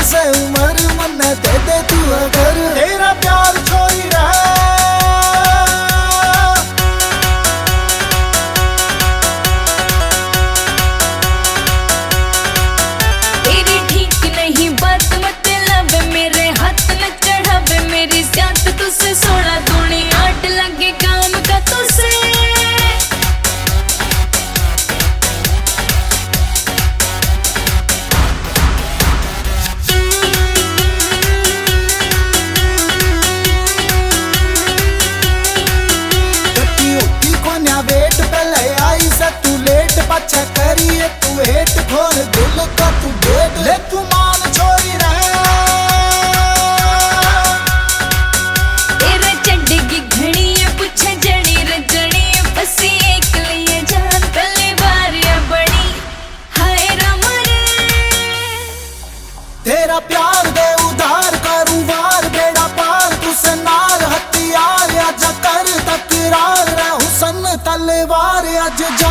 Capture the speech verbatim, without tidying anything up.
से उम्र मन दे दे तू अगर तेरा प्यार छोरी रहा। तेरी ठीक नहीं बात मतलब मेरे हाथ न चढ़ावे मेरी ज्यादा तुझसे सोना दूनी आट लगे काम का तुझसे। वेट पहले आई से तू लेट पछा करिए तू हेट खोल दिल का तू गेट ले तू मान छोरी रहा। तेरा चढ़ेगी घड़ी पूछे जड़ी रजड़ी फसी एक लिए जान पहली बार ये बड़ी हाय राम रे। तेरा प्यार दे उधार करूं वार बेड़ा पार तुझसे नार हथियार अज कर तकरार हुसन तलवार अज